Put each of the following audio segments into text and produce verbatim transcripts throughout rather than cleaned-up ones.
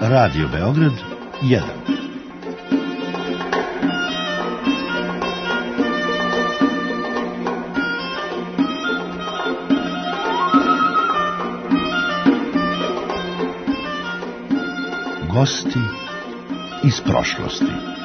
Radio Beograd jedan. Gosti iz prošlosti.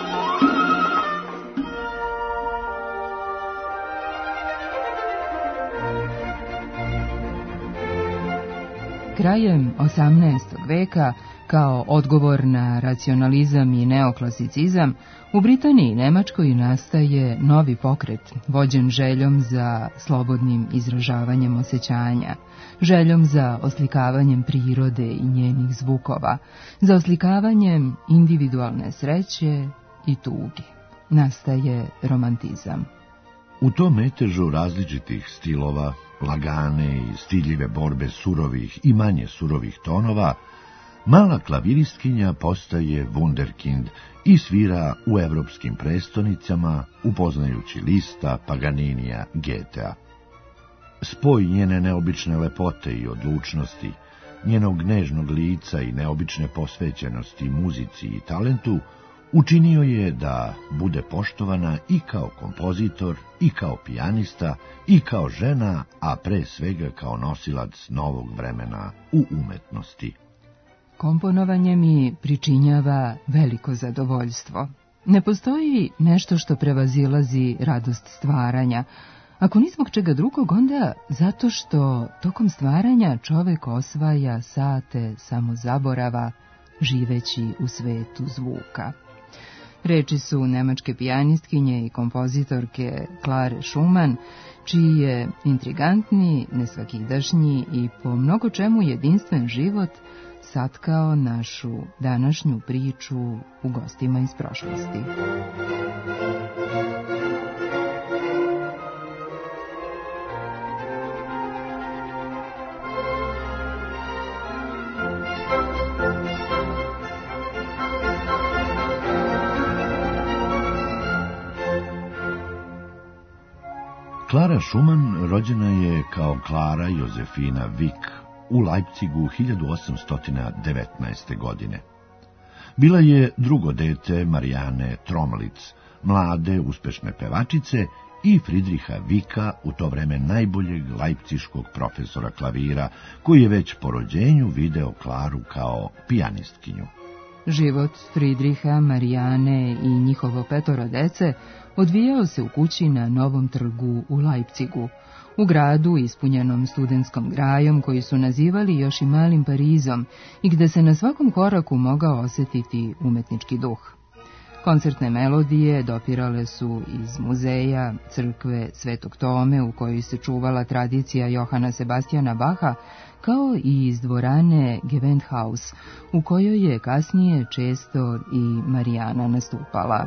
Krajem osamnaestog veka, kao odgovor na racionalizam i neoklasicizam, u Britaniji i Nemačkoj nastaje novi pokret, vođen željom za slobodnim izražavanjem osjećanja, željom za oslikavanjem prirode i njenih zvukova, za oslikavanjem individualne sreće i tuge. Nastaje romantizam. U tom metežu različitih stilova, lagane i stiljive borbe surovih i manje surovih tonova, mala klaviristkinja postaje wunderkind i svira u evropskim prestonicama, upoznajući Lista, Paganinija, Goethea. Spoj njene neobične lepote i odlučnosti, njenog nežnog lica i neobične posvećenosti muzici i talentu učinio je da bude poštovana i kao kompozitor, i kao pijanista, i kao žena, a pre svega kao nosilac novog vremena u umetnosti. Komponovanje mi pričinjava veliko zadovoljstvo. Ne postoji nešto što prevazilazi radost stvaranja. Ako ni zbog čega drugog, onda zato što tokom stvaranja čovek osvaja sate samozaborava, živeći u svetu zvuka. Reči su nemačke pijanistkinje i kompozitorke Klare Schumann, čiji je intrigantni, nesvakidašnji i po mnogo čemu jedinstven život satkao našu današnju priču u Gostima iz prošlosti. Klara Schumann rođena je kao Klara Jozefina Wick u Leipzigu hiljadu osamsto devetnaeste. godine. Bila je drugo dete Marijane Tromlitz, mlade, uspešne pevačice, i Friedricha Wicka, u to vreme najboljeg leipciškog profesora klavira, koji je već po rođenju video Klaru kao pijanistkinju. Život Friedricha, Marijane i njihovo petoro dece odvijao se u kući na Novom trgu u Leipzigu, u gradu ispunjenom studentskom grajom koji su nazivali još i malim Parizom i gde se na svakom koraku mogao osjetiti umetnički duh. Koncertne melodije dopirale su iz muzeja, crkve Svetog Tome u kojoj se čuvala tradicija Johana Sebastijana Baha, kao i iz dvorane Gewandhaus, u kojoj je kasnije često i Marijana nastupala.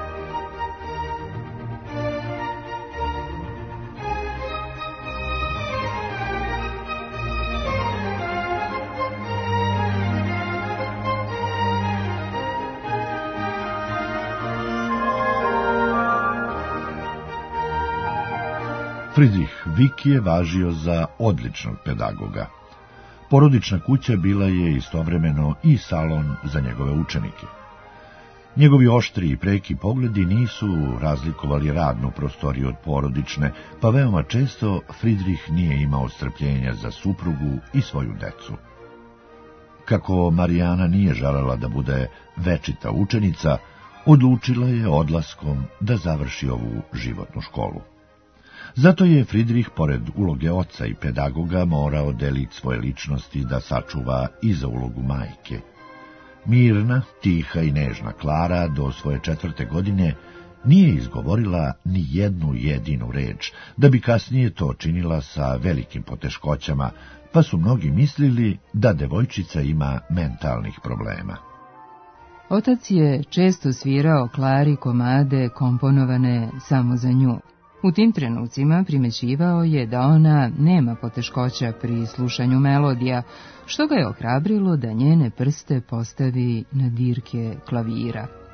Friedrich Wick je važio za odličnog pedagoga. Porodična kuća bila je istovremeno i salon za njegove učenike. Njegovi oštri i preki pogledi nisu razlikovali radnu prostoriju od porodične, pa veoma često Friedrich nije imao strpljenja za suprugu i svoju decu. Kako Marijana nije želela da bude večita učenica, odlučila je odlaskom da završi ovu životnu školu. Zato je Friedrich, pored uloge oca i pedagoga, morao delić svoje ličnosti da sačuva i za ulogu majke. Mirna, tiha i nežna Klara do svoje četvrte godine nije izgovorila ni jednu jedinu reč, da bi kasnije to činila sa velikim poteškoćama, pa su mnogi mislili da devojčica ima mentalnih problema. Otac je često svirao Klari komade komponovane samo za nju. U tim trenucima primećivao je da ona nema poteškoća pri slušanju melodija, što ga je ohrabrilo da njene prste postavi na dirke klavira.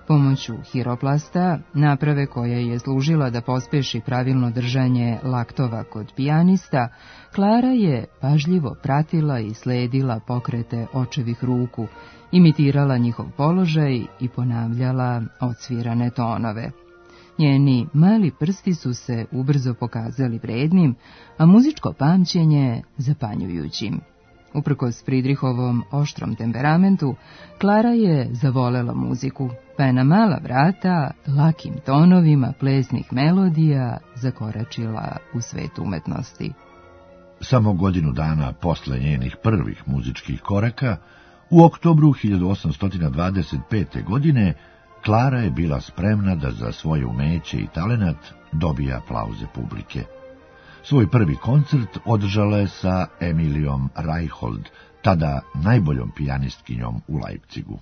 Pomoću hiroplasta, naprave koja je služila da pospeši pravilno držanje laktova kod pijanista, Klara je pažljivo pratila i sledila pokrete očevih ruku, imitirala njihov položaj i ponavljala odsvirane tonove. Njeni mali prsti su se ubrzo pokazali vrednim, a muzičko pamćenje zapanjujućim. Uprkos Fridrihovom oštrom temperamentu, Klara je zavolela muziku, pa je na mala vrata, lakim tonovima plesnih melodija zakoračila u svet umetnosti. Samo godinu dana posle njenih prvih muzičkih koraka, u oktobru hiljadu osamsto dvadeset pete. godine, Klara je bila spremna da za svoje umeće i talenat dobije aplauze publike. Svoj prvi koncert održala je sa Emilijom Reichhold, tada najboljom pijanistkinjom u Leipzigu.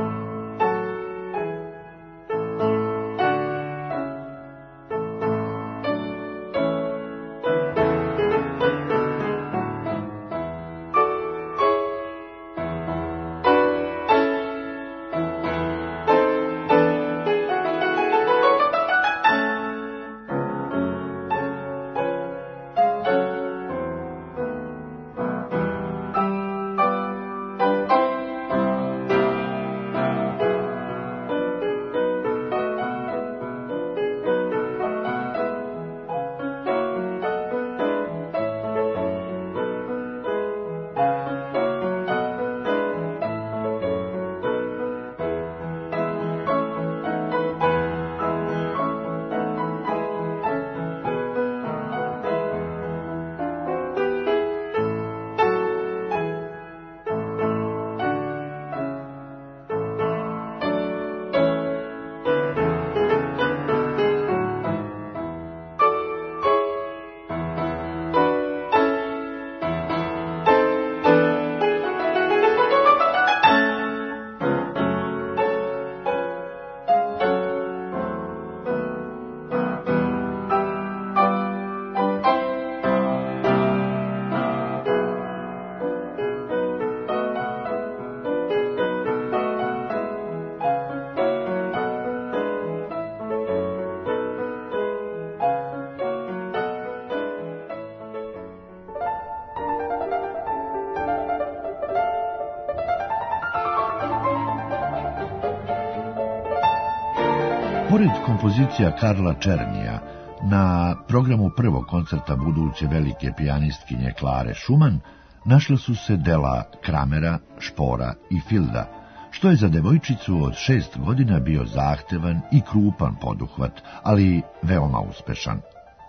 Pored kompozicija Karla Černija, na programu prvog koncerta buduće velike pijanistkinje Klare Schumann našla su se dela Kramera, Špora i Filda, što je za devojčicu od šest godina bio zahtevan i krupan poduhvat, ali veoma uspešan.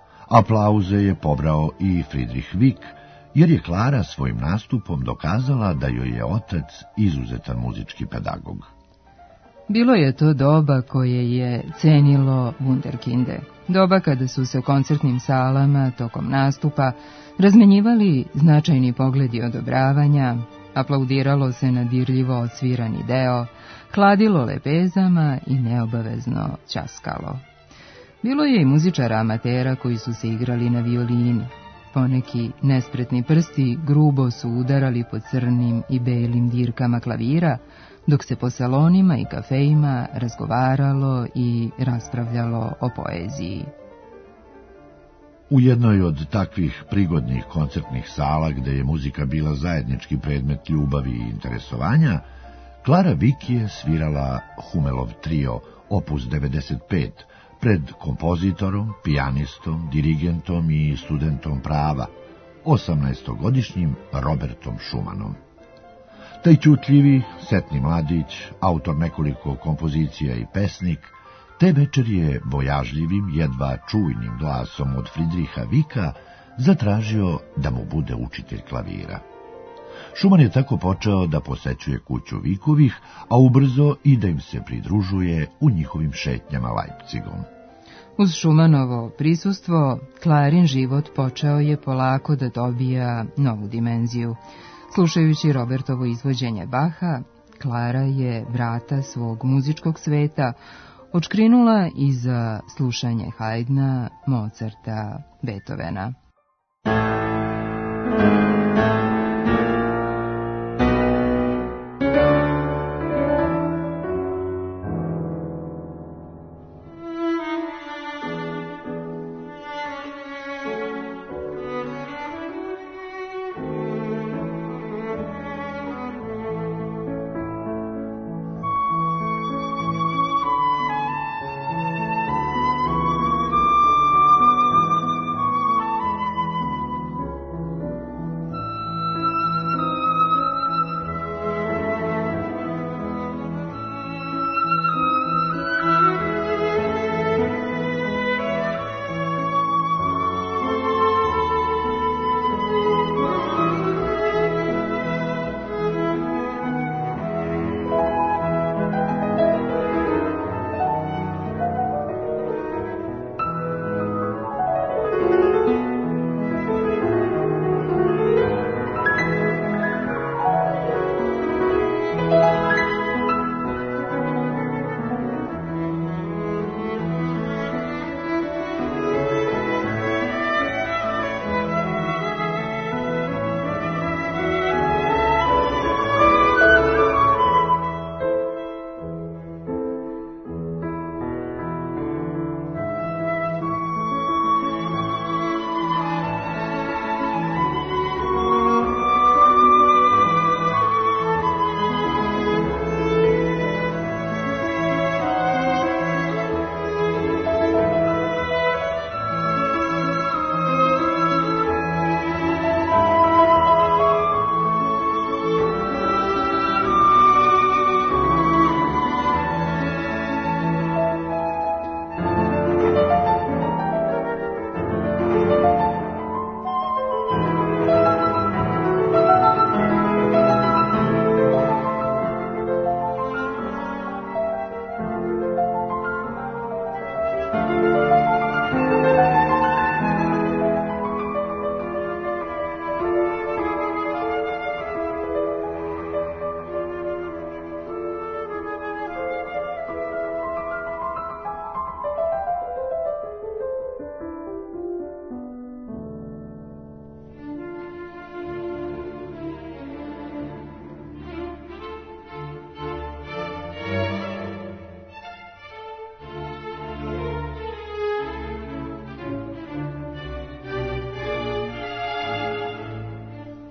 Aplauze je pobrao i Friedrich Wieck, jer je Klara svojim nastupom dokazala da joj je otac izuzetan muzički pedagog. Bilo je to doba koje je cenilo wunderkinde. Doba kada su se u koncertnim salama tokom nastupa razmenjivali značajni pogledi odobravanja, aplaudiralo se na dirljivo odsvirani deo, kladilo lepezama i neobavezno ćaskalo. Bilo je i muzičara amatera koji su se igrali na violini. Poneki nespretni prsti grubo su udarali po crnim i belim dirkama klavira, dok se po salonima i kafejima razgovaralo i raspravljalo o poeziji. U jednoj od takvih prigodnih koncertnih sala, gde je muzika bila zajednički predmet ljubavi i interesovanja, Klara Wieck je svirala Humelov trio, opus devedeset pet, pred kompozitorom, pijanistom, dirigentom i studentom prava, osamnaestogodišnjim Robertom Schumannom. Taj ćutljivi, setni mladić, autor nekoliko kompozicija i pesnik, te večer je bojažljivim, jedva čujnim glasom od Friedricha Wiecka zatražio da mu bude učitelj klavira. Schumann je tako počeo da posećuje kuću Wiekovih, a ubrzo i da im se pridružuje u njihovim šetnjama Leipzigom. Uz Schumannovo prisustvo, Klarin život počeo je polako da dobija novu dimenziju. Slušajući Robertovo izvođenje Bacha, Klara je vrata svog muzičkog sveta odškrinula i za slušanje Haydna, Mozarta, Beethovena.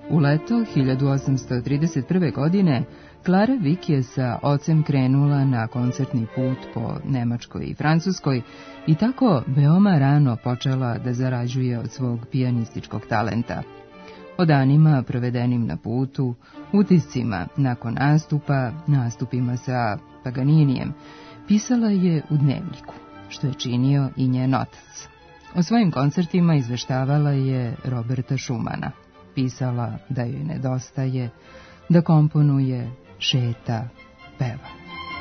U leto hiljadu osamsto trideset prve. godine Clara Wieck je sa ocem krenula na koncertni put po Nemačkoj i Francuskoj i tako veoma rano počela da zarađuje od svog pijanističkog talenta. O danima provedenim na putu, utiscima nakon nastupa, nastupima sa Paganinijem, pisala je u dnevniku, što je činio i njen otac. O svojim koncertima izveštavala je Roberta Schumana. Pisala da joj nedostaje, da komponuje, šeta, peva.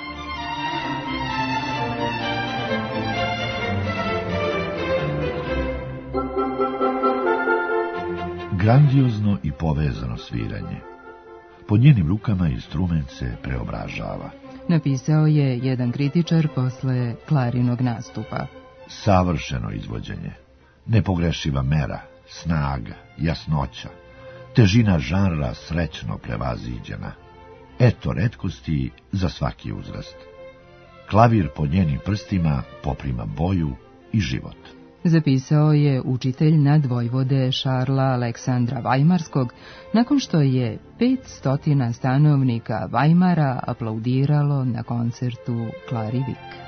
Grandiozno i povezano sviranje. Pod njenim rukama instrument se preobražava. Napisao je jedan kritičar posle Clarinog nastupa. Savršeno izvođenje, nepogrešiva mera, snaga, jasnoća, težina žanra srećno prevaziđena. Eto retkosti za svaki uzrast. Klavir pod njenim prstima poprima boju i život. Zapisao je učitelj nadvojvode Šarla Aleksandra Vajmarskog, nakon što je pet stotina stanovnika Vajmara aplaudiralo na koncertu Clari Wieck.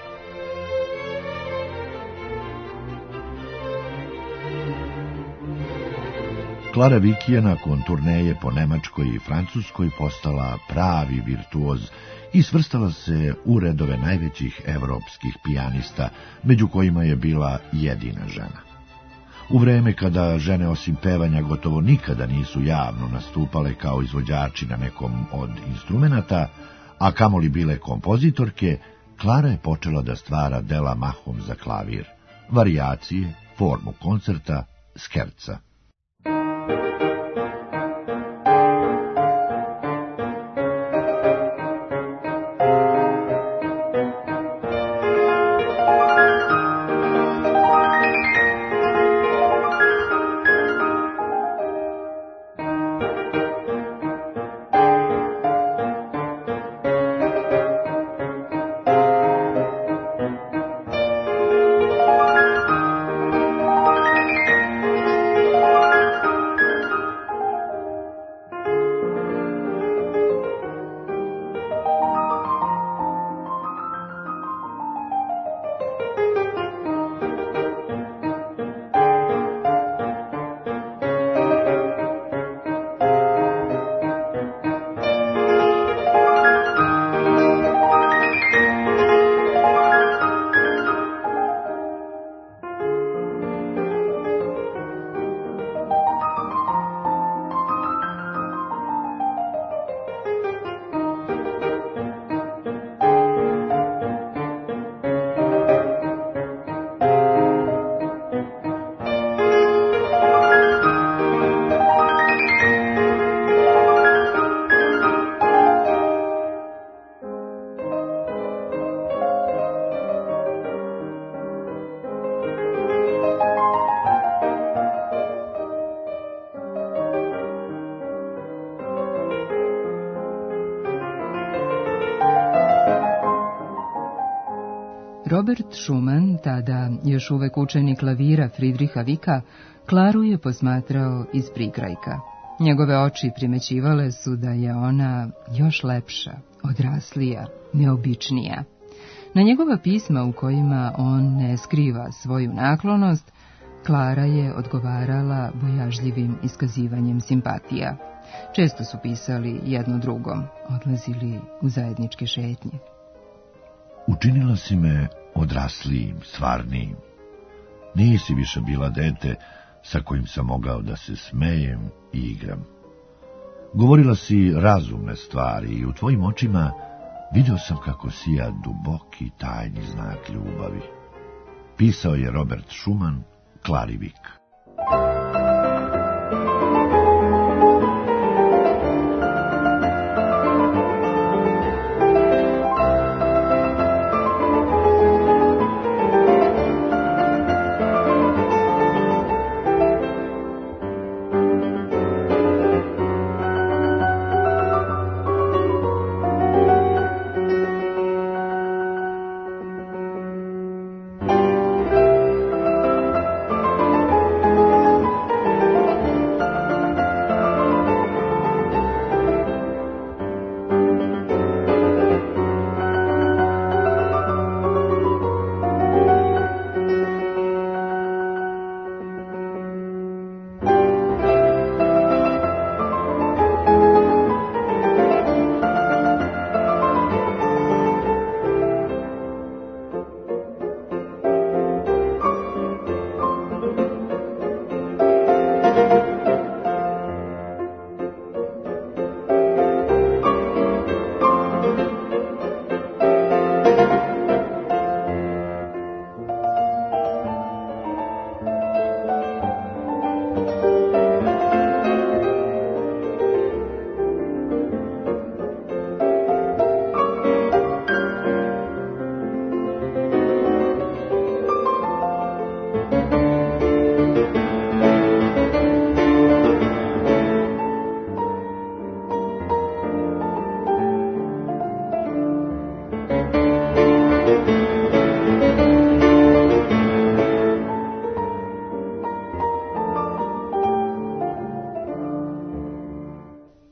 Clara Wieck je nakon turneje po Nemačkoj i Francuskoj postala pravi virtuoz i svrstala se u redove najvećih evropskih pijanista, među kojima je bila jedina žena. U vreme kada žene osim pevanja gotovo nikada nisu javno nastupale kao izvođači na nekom od instrumenata, a kamoli bile kompozitorke, Clara je počela da stvara dela mahom za klavir, varijacije, formu koncerta, skerca. Robert Schumann, tada još uvek učenik klavira Friedricha Wicka, Claru je posmatrao iz prikrajka. Njegove oči primećivale su da je ona još lepša, odraslija, neobičnija. Na njegova pisma u kojima on ne skriva svoju naklonost, Clara je odgovarala bojažljivim iskazivanjem simpatija. Često su pisali jedno drugom, odlazili u zajedničke šetnje. Učinila si me odraslijim, stvarnijim. Nisi više bila dete sa kojim sam mogao da se smejem i igram. Govorila si razumne stvari i u tvojim očima vidio sam kako sija duboki tajni znak ljubavi. Pisao je Robert Schumann Clari Wieck.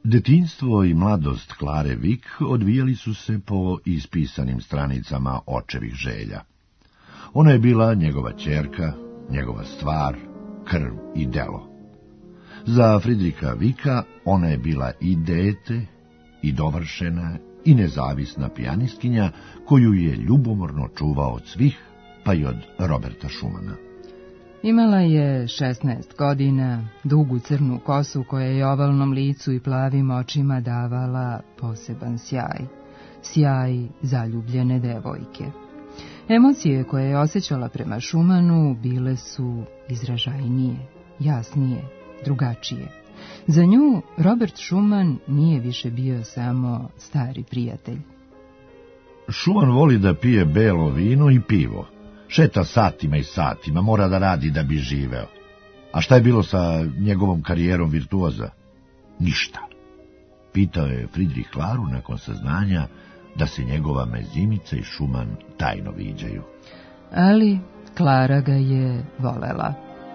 Detinjstvo i mladost Klare Vik odvijali su se po ispisanim stranicama očevih želja. Ona je bila njegova ćerka, njegova stvar, krv i delo. Za Fridriha Vika ona je bila i dete, i dovršena, i nezavisna pijanistkinja koju je ljubomorno čuvao od svih, pa i od Roberta Schumana. Imala je šesnaest godina, dugu crnu kosu koja je ovalnom licu i plavim očima davala poseban sjaj. Sjaj zaljubljene devojke. Emocije koje je osjećala prema Schumanu bile su izražajnije, jasnije, drugačije. Za nju Robert Schumann nije više bio samo stari prijatelj. Schumann voli da pije belo vino i pivo. Šeta satima i satima, mora da radi da bi živeo. A šta je bilo sa njegovom karijerom virtuoza? Ništa. Pitao je Fridrih Klaru nakon saznanja da se njegova mezimica i Schumann tajno viđaju. Ali Klara ga je volela.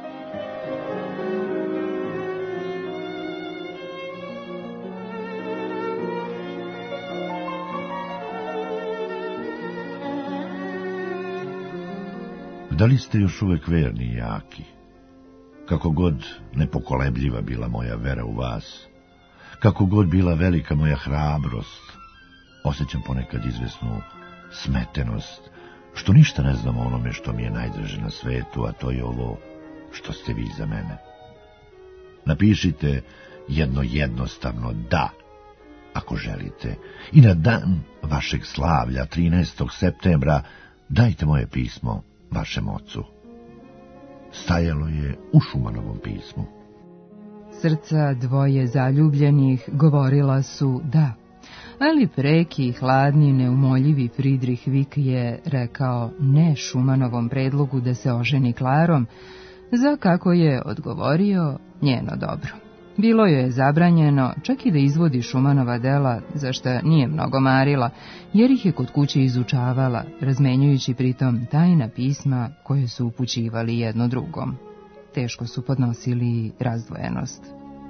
Da li ste još uvek verni i jaki? Kako god nepokolebljiva bila moja vera u vas, kako god bila velika moja hrabrost, osjećam ponekad izvesnu smetenost, što ništa ne znam o onome što mi je najdraže na svetu, a to je ovo što ste vi za mene. Napišite jedno jednostavno da, ako želite, i na dan vašeg slavlja, trinaestog septembra, dajte moje pismo vašem ocu. Stajalo je u Schumanovom pismu. Srca dvoje zaljubljenih govorila su da, ali preki, hladni, neumoljivi Fridrih Vik je rekao ne Schumanovom predlogu da se oženi Klarom, za kako je odgovorio njeno dobro. Bilo joj je zabranjeno čak i da izvodi Schumanova dela, za šta nije mnogo marila, jer ih je kod kuće izučavala, razmenjujući pritom tajna pisma koje su upućivali jedno drugom. Teško su podnosili razdvojenost.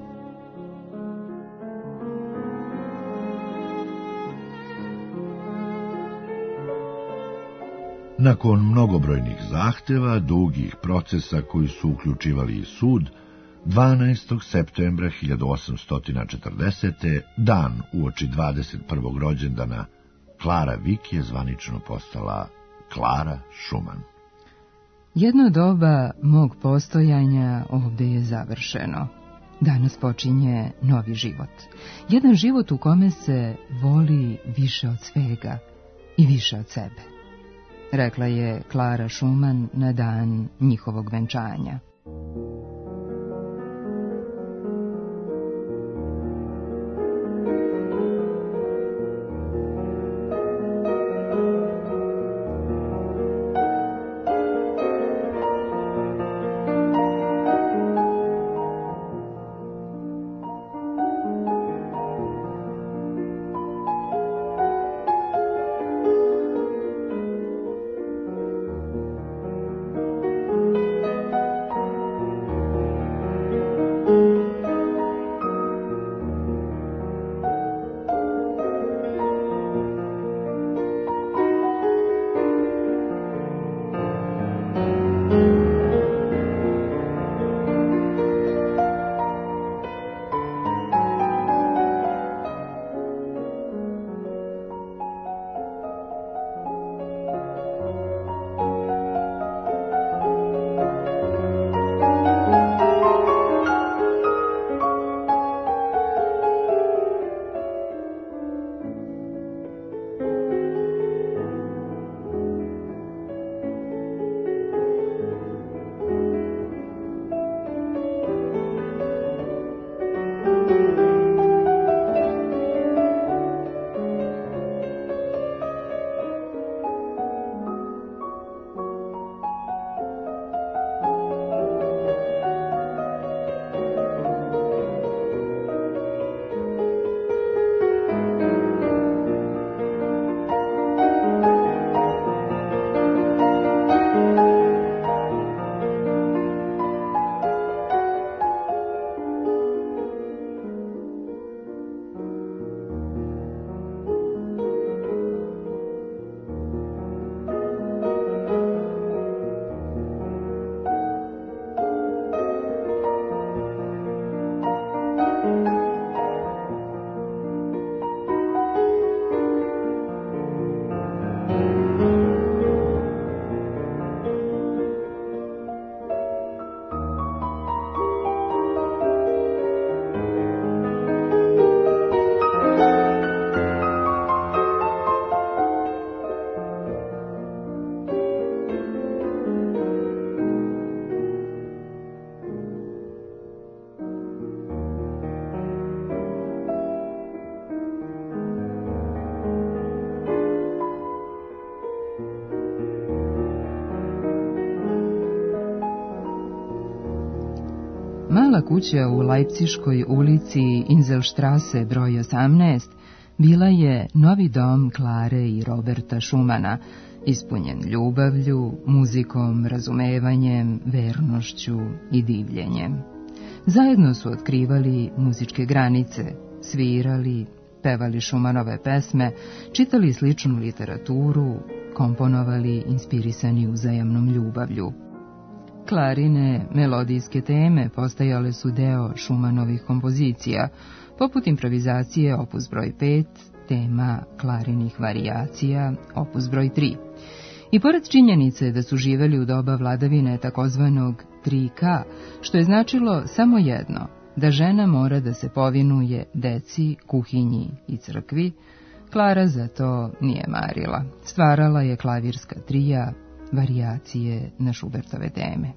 Nakon mnogobrojnih zahteva, dugih procesa koji su uključivali i sud, dvanaestog septembra hiljadu osamsto četrdesete. dan uoči dvadeset prvog rođendana, Klara Vik je zvanično postala Klara Schumann. Jedno doba mog postojanja ovde je završeno. Danas počinje novi život. Jedan život u kome se voli više od svega i više od sebe, rekla je Klara Schumann na dan njihovog venčanja. kuća u Leipziškoj ulici Inselstrasse broj osamnaest bila je novi dom Klare i Roberta Schumana, ispunjen ljubavlju, muzikom, razumevanjem, vernošću i divljenjem. Zajedno su otkrivali muzičke granice, svirali, pevali Schumanove pesme, čitali sličnu literaturu, komponovali inspirisani uzajamnom ljubavlju. Klarine melodijske teme postajale su deo Schumannovih kompozicija, poput improvizacije opus broj pet, tema klarinih varijacija opus broj tri. I pored činjenice da su živeli u doba vladavine takozvanog tri ka, što je značilo samo jedno, da žena mora da se povinuje deci, kuhinji i crkvi, Klara za to nije marila. Stvarala je klavirska trija, varijacije na Schubertove teme.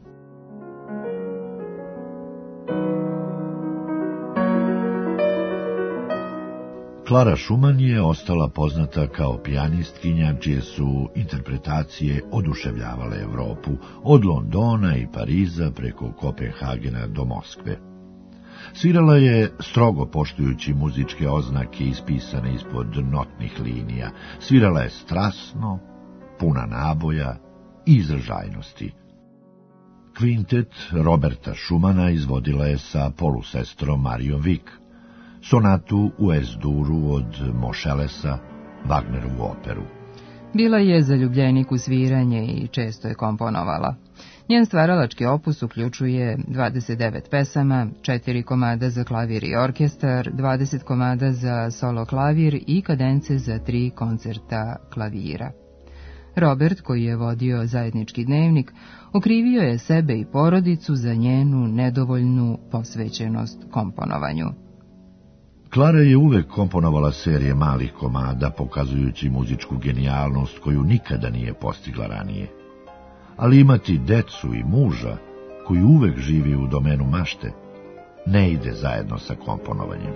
Klara Schumann je ostala poznata kao pijanistkinja čije su interpretacije oduševljavale Evropu, od Londona i Pariza preko Kopenhagena do Moskve. Svirala je strogo poštujući muzičke oznake ispisane ispod notnih linija. Svirala je strasno, puna naboja i izražajnosti. Kvintet Roberta Schumana izvodila je sa polusestrom Marijom Vik, sonatu u Es-duru od Mošelesa, Wagnerovu operu. Bila je zaljubljenik u sviranje i često je komponovala. Njen stvaralački opus uključuje dvadeset devet pesama, četiri komada za klavir i orkestar, dvadeset komada za solo klavir i kadence za tri koncerta klavira. Robert, koji je vodio zajednički dnevnik, okrivio je sebe i porodicu za njenu nedovoljnu posvećenost komponovanju. Klara je uvek komponovala serije malih komada, pokazujući muzičku genijalnost koju nikada nije postigla ranije. Ali imati decu i muža, koji uvek živi u domenu mašte, ne ide zajedno sa komponovanjem.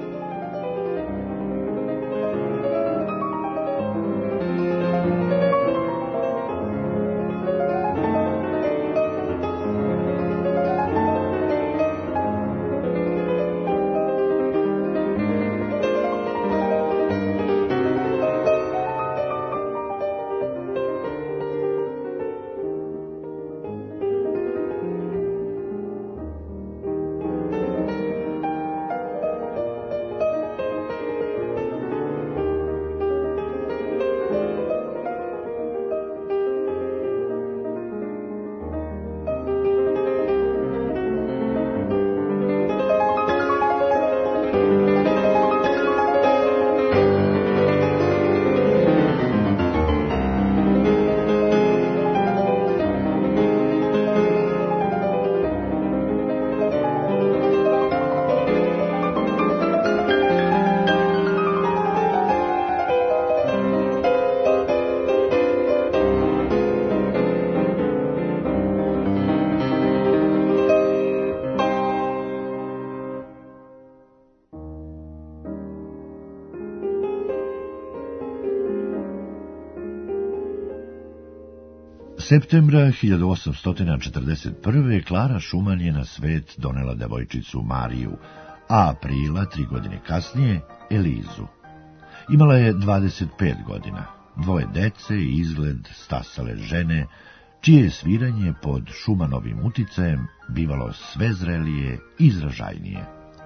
Septembra hiljadu osamsto četrdeset prve. Klara Schumann je na svet donela devojčicu Mariju, a aprila, tri godine kasnije, Elizu. Imala je dvadeset pet godina, dvoje dece i izgled stasale žene, čije je sviranje pod Schumannovim uticajem bivalo sve zrelije i izražajnije.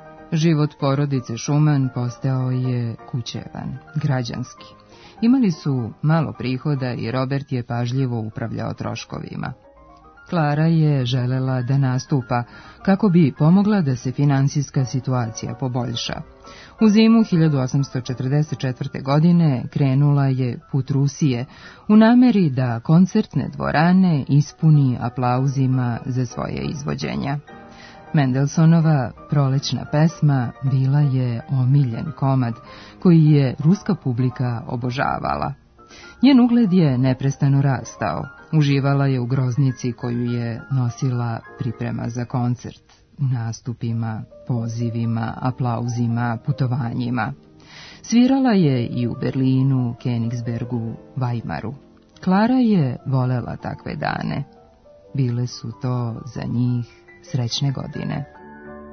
Život porodice Schumann postao je kućevan, građanski. Imali su malo prihoda i Robert je pažljivo upravljao troškovima. Klara je želela da nastupa kako bi pomogla da se finansijska situacija poboljša. U zimu hiljadu osamsto četrdeset četvrte. godine krenula je put Rusije u nameri da koncertne dvorane ispuni aplauzima za svoje izvođenja. Mendelssohnova prolećna pesma bila je omiljen komad koji je ruska publika obožavala. Njen ugled je neprestano rastao. Uživala je u groznici koju je nosila priprema za koncert, u nastupima, pozivima, aplauzima, putovanjima. Svirala je i u Berlinu, Königsbergu, Weimaru. Klara je volela takve dane. Bile su to za njih srećne godine.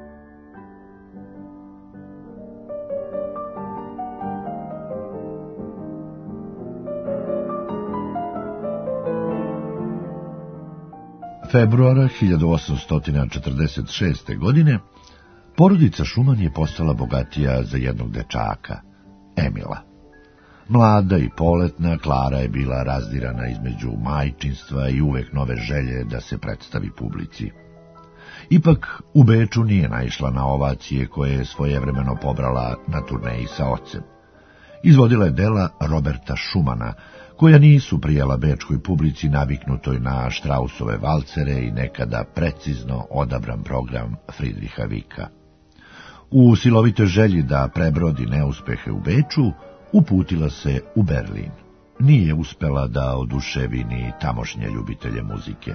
Februara hiljadu osamsto četrdeset šeste. godine porodica Schumann je postala bogatija za jednog dečaka, Emila. Mlada i poletna, Klara je bila razdirana između majčinstva i uvek nove želje da se predstavi publici. Ipak u Beču nije naišla na ovacije koje je svojevremeno pobrala na turneji sa ocem. Izvodila je dela Roberta Schumana, koja nisu prijala bečkoj publici naviknutoj na Straussove valcere i nekada precizno odabran program Friedricha Wicka. U silovitoj želji da prebrodi neuspehe u Beču, uputila se u Berlin. Nije uspela da oduševi ni tamošnje ljubitelje muzike.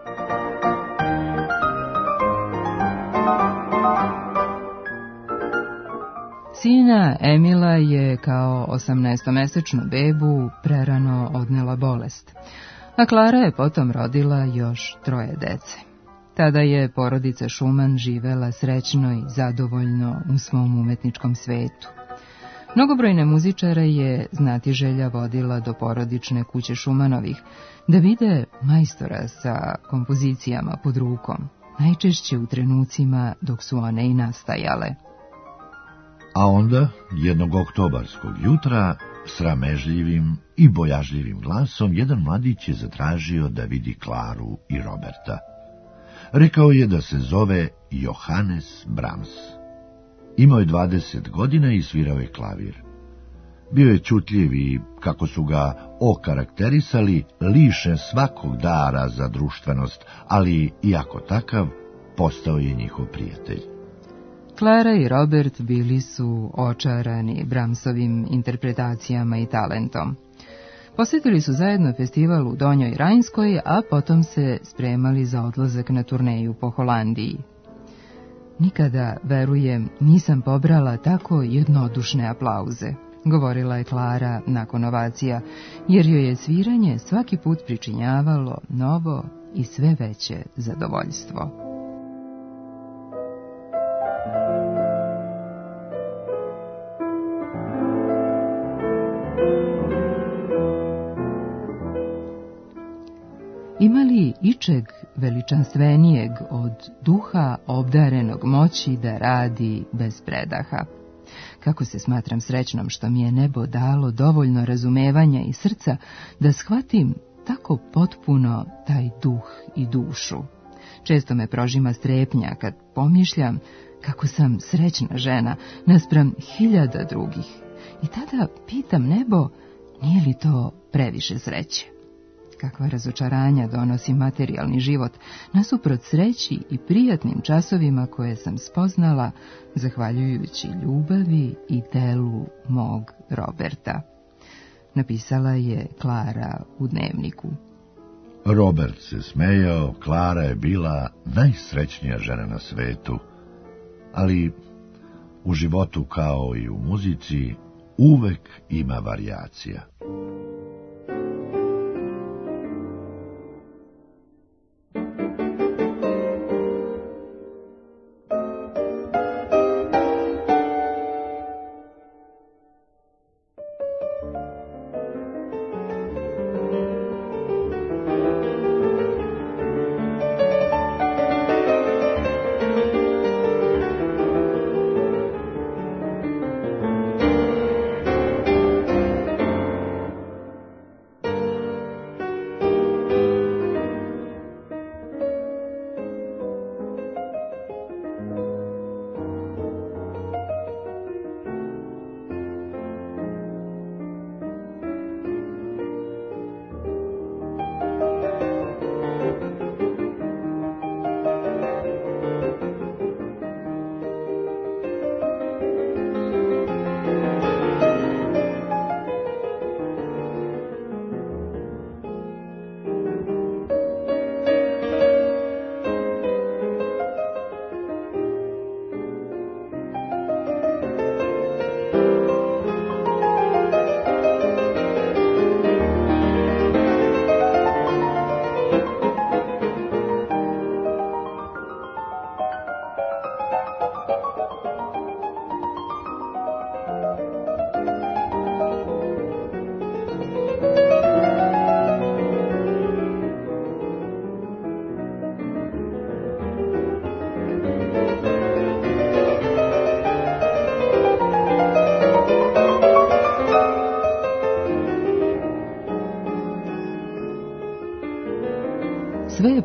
Sina Emila je kao osamnaestomesečnu bebu prerano odnela bolest, a Klara je potom rodila još troje dece. Tada je porodica Schumann živela srećno i zadovoljno u svom umetničkom svetu. Mnogobrojne muzičare je znatiželja vodila do porodične kuće Schumannovih, da vide majstora sa kompozicijama pod rukom, najčešće u trenucima dok su one i nastajale. A onda, jednog oktobarskog jutra, sramežljivim i bojažljivim glasom, jedan mladić je zatražio da vidi Klaru i Roberta. Rekao je da se zove Johannes Brahms. Imao je dvadeset godina i svirao je klavir. Bio je ćutljiv i, kako su ga okarakterisali, lišen svakog dara za društvenost, ali iako takav, postao je njihov prijatelj. Klara i Robert bili su očarani Brahmsovim interpretacijama i talentom. Posjetili su zajedno festival u Donjoj Rajnskoj, a potom se spremali za odlazak na turneju po Holandiji. Nikada, verujem, nisam pobrala tako jednodušne aplauze, govorila je Klara nakon ovacija, jer joj je sviranje svaki put pričinjavalo novo i sve veće zadovoljstvo. Ima li ičeg veličanstvenijeg od duha obdarenog moći da radi bez predaha? Kako se smatram srećnom što mi je nebo dalo dovoljno razumevanja i srca da shvatim tako potpuno taj duh i dušu. Često me prožima strepnja kad pomišljam kako sam srećna žena naspram hiljada drugih. I tada pitam nebo, nije li to previše sreće? Kakva razočaranja donosi materijalni život nasuprot sreći i prijatnim časovima koje sam spoznala zahvaljujući ljubavi i delu mog Roberta. Napisala je Klara u dnevniku. Robert se smejao, Klara je bila najsrećnija žena na svetu, ali u životu kao i u muzici uvek ima varijacija.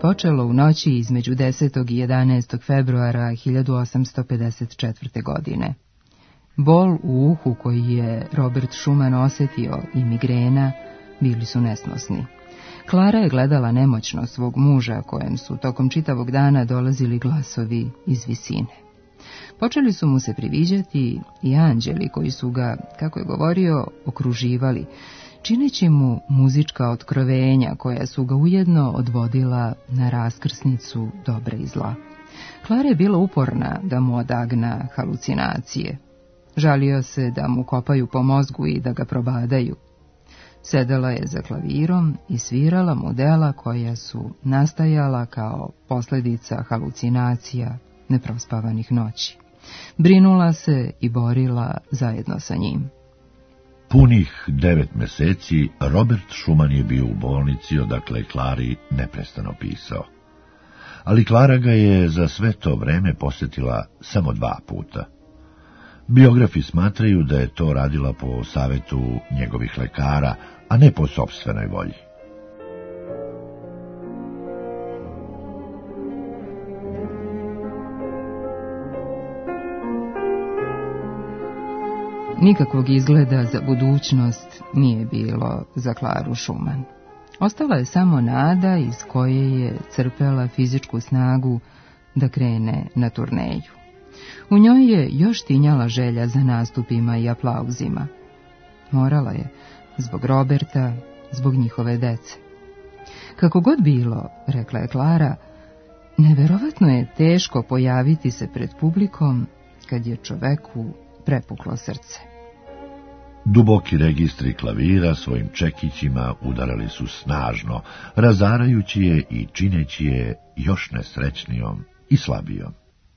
počelo u noći između desetog i jedanaestog februara hiljadu osamsto pedeset četvrte. godine. Bol u uhu koji je Robert Schumann osjetio i migrena bili su nesnosni. Klara je gledala nemoćno svog muža, kojem su tokom čitavog dana dolazili glasovi iz visine. Počeli su mu se priviđati i anđeli koji su ga, kako je govorio, okruživali, čineći mu muzička otkrovenja koja su ga ujedno odvodila na raskrsnicu dobra i zla. Klara je bila uporna da mu odagna halucinacije. Žalio se da mu kopaju po mozgu i da ga probadaju. Sedela je za klavirom i svirala mu dela koja su nastajala kao posljedica halucinacija neprospavanih noći. Brinula se i borila zajedno sa njim. Punih devet meseci Robert Schumann je bio u bolnici, odakle je Klari neprestano pisao. Ali Klara ga je za sve to vreme posjetila samo dva puta. Biografi smatraju da je to radila po savjetu njegovih lekara, a ne po sopstvenoj volji. Nikakvog izgleda za budućnost nije bilo za Klaru Schumann. Ostala je samo nada iz koje je crpela fizičku snagu da krene na turneju. U njoj je još tinjala želja za nastupima i aplauzima. Morala je, zbog Roberta, zbog njihove dece. Kako god bilo, rekla je Klara, neverovatno je teško pojaviti se pred publikom kad je čoveku prepuklo srce. Duboki registri klavira svojim čekićima udarali su snažno, razarajući je i čineći je još nesrećnijom i slabijom.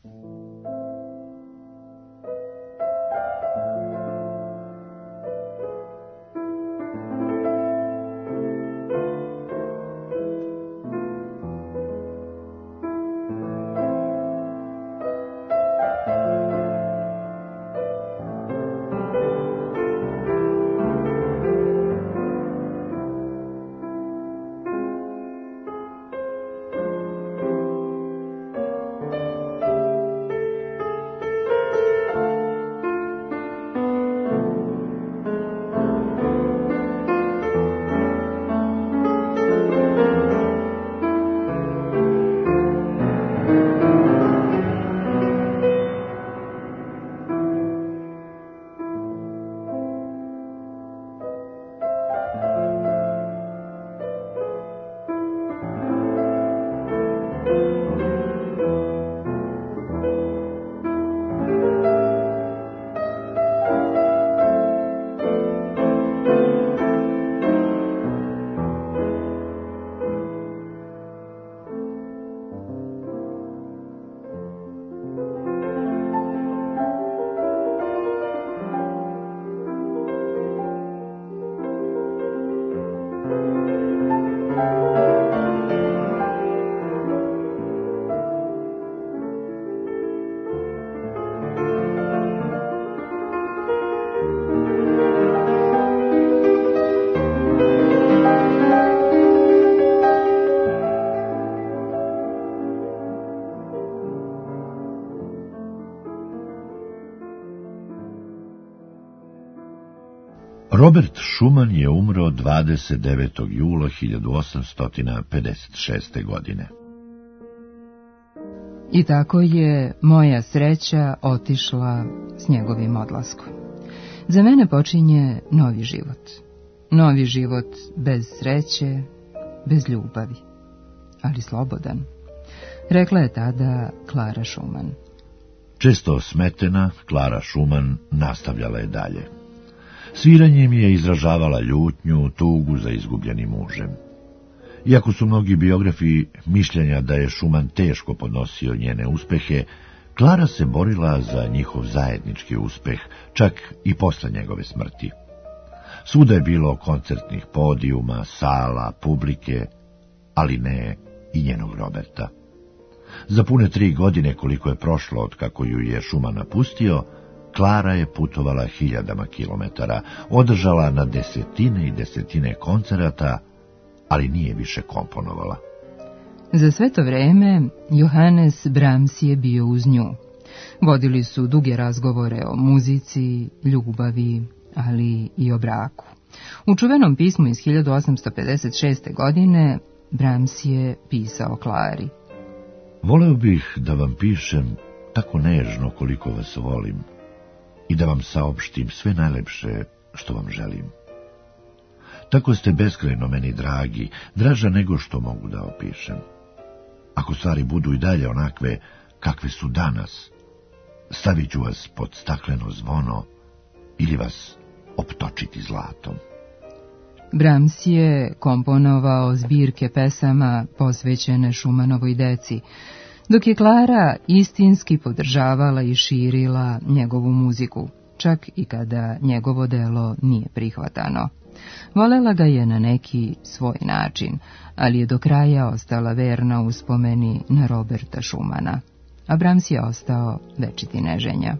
Robert Schumann je umro dvadeset devetog jula hiljadu osamsto pedeset šeste. godine. I tako je moja sreća otišla s njegovim odlaskom. Za mene počinje novi život. Novi život bez sreće, bez ljubavi, ali slobodan, rekla je tada Klara Schumann. Često smetena, Klara Schumann nastavljala je dalje. Sviranjem je izražavala ljutnju, tugu za izgubljenim mužem. Iako su mnogi biografi mišljenja da je Schumann teško podnosio njene uspehe, Klara se borila za njihov zajednički uspeh, čak i posle njegove smrti. Svuda je bilo koncertnih podijuma, sala, publike, ali ne i njenog Roberta. Za pune tri godine koliko je prošlo od kako ju je Schumann napustio, Klara je putovala hiljadama kilometara, održala na desetine i desetine koncerata, ali nije više komponovala. Za sve to vreme Johannes Brahms je bio uz nju. Vodili su duge razgovore o muzici, ljubavi, ali i o braku. U čuvenom pismu iz hiljadu osamsto pedeset šeste. godine Brahms je pisao Klari: Voleo bih da vam pišem tako nežno koliko vas volim i da vam saopštim sve najlepše što vam želim. Tako ste beskrajno meni dragi, draža nego što mogu da opišem. Ako stvari budu i dalje onakve kakve su danas, stavit ću vas pod stakleno zvono ili vas optočiti zlatom. Brahms je komponovao zbirke pesama posvećene Schumannovoj deci, dok je Klara istinski podržavala i širila njegovu muziku, čak i kada njegovo delo nije prihvatano. Volela ga je na neki svoj način, ali je do kraja ostala verna uspomeni na Roberta Schumana, a Brahms je ostao večiti neženja.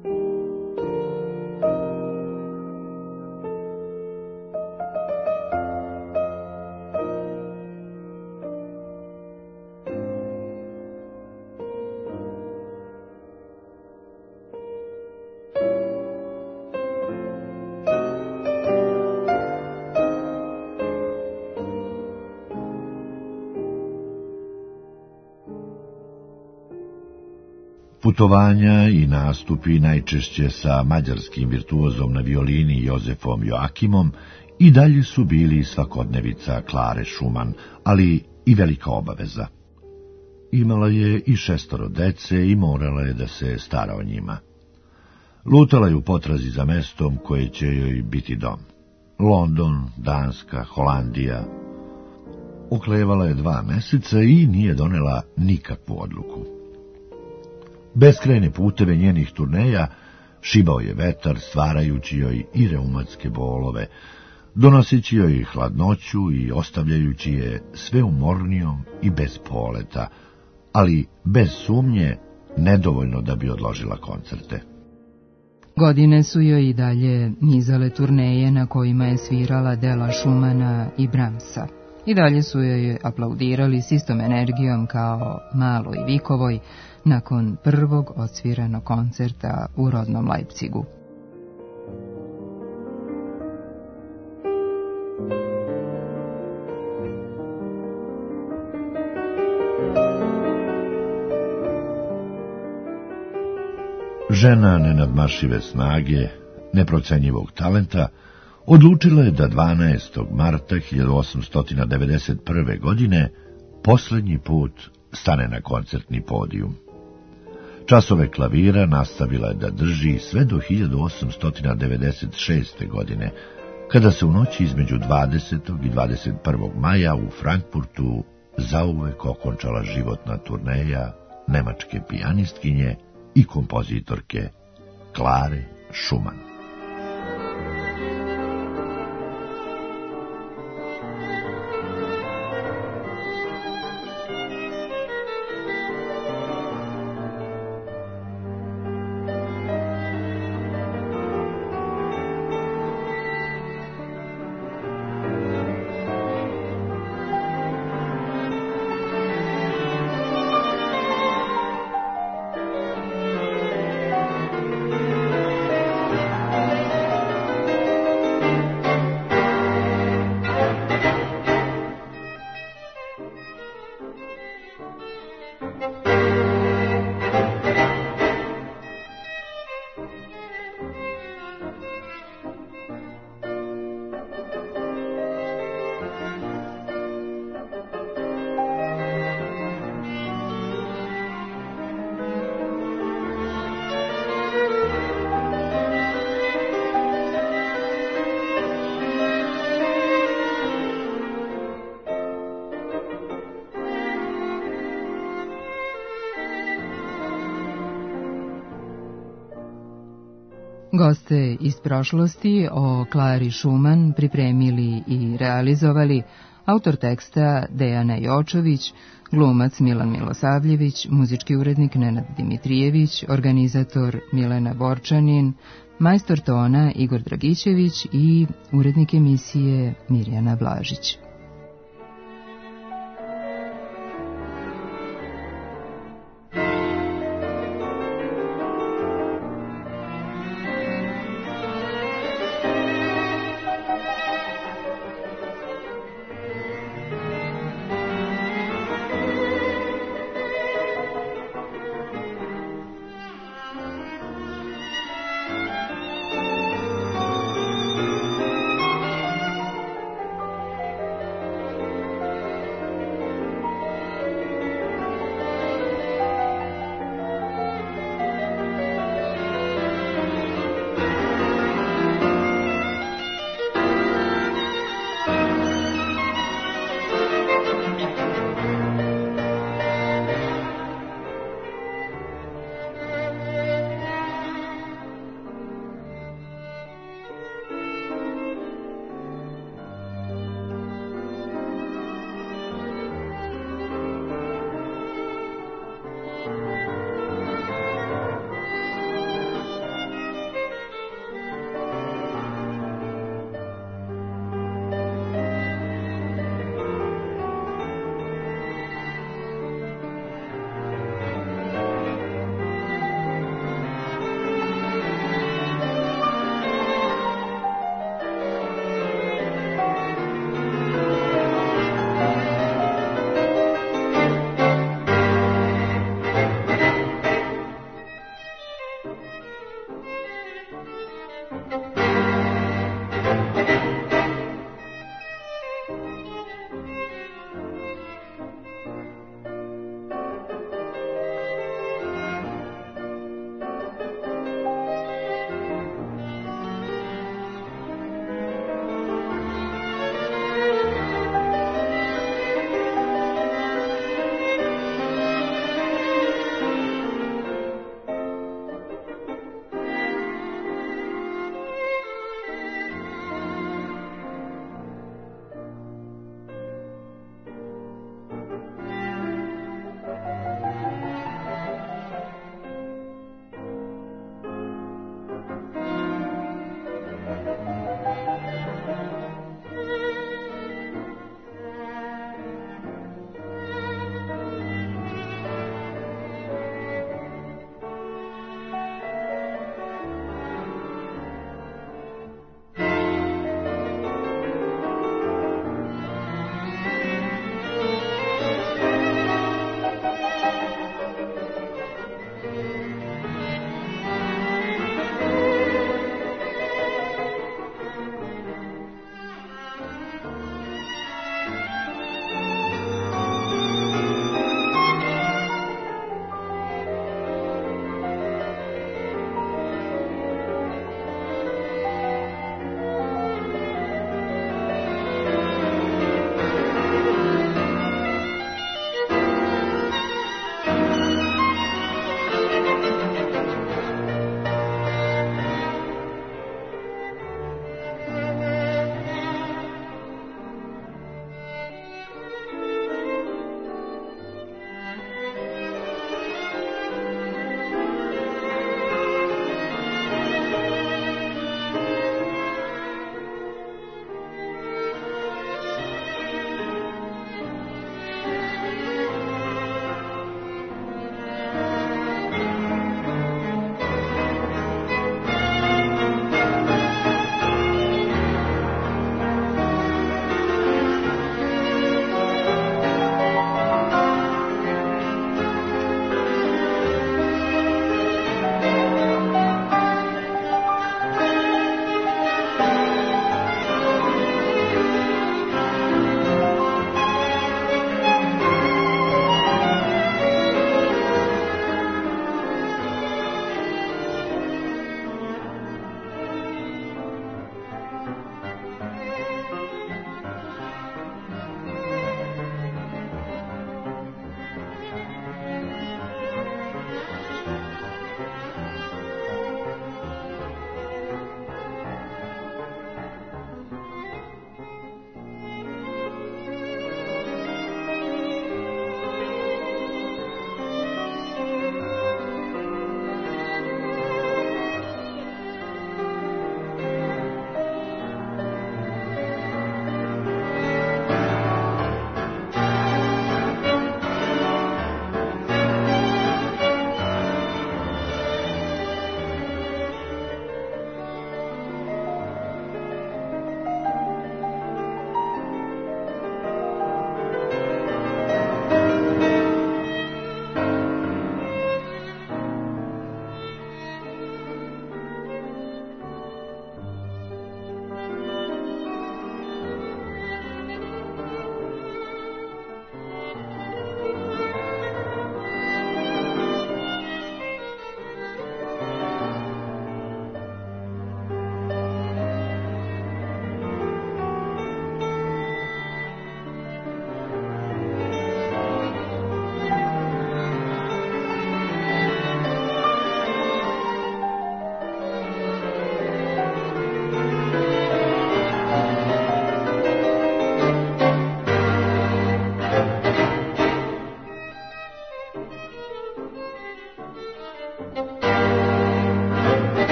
Putovanja i nastupi, najčešće sa mađarskim virtuozom na violini Jozefom Joakimom, i dalje su bili svakodnevica Klare Schumann, ali i velika obaveza. Imala je i šestoro dece i morala je da se stara o njima. Lutala je u potrazi za mestom koje će joj biti dom. London, Danska, Holandija. Oklevala je dva meseca i nije donela nikakvu odluku. Beskrajne puteve njenih turneja šibao je vetar, stvarajući joj i reumatske bolove, donoseći joj hladnoću i ostavljajući je sve umornijom i bez poleta, ali bez sumnje nedovoljno da bi odložila koncerte. Godine su joj i dalje nizale turneje na kojima je svirala dela Schumana i Brahmsa. I dalje su joj aplaudirali s istom energijom kao maloj Vikovoj nakon prvog odsviranog koncerta u rodnom Leipzigu. Žena nenadmašive snage, neprocenjivog talenta, odlučila je da dvanaestog marta hiljadu osamsto devedeset prve. godine posljednji put stane na koncertni podijum. Časove klavira nastavila je da drži sve do hiljadu osamsto devedeset šeste. godine, kada se u noći između dvadesetog i dvadeset prvog maja u Frankfurtu zauvek okončala životna turneja nemačke pijanistkinje i kompozitorke Klare Schumann. Goste iz prošlosti o Klari Schumann pripremili i realizovali autor teksta Dejana Jočović, glumac Milan Milosavljević, muzički urednik Nenad Dimitrijević, organizator Milena Borčanin, majstor tona Igor Dragićević i urednik emisije Mirjana Blažić. Ćao!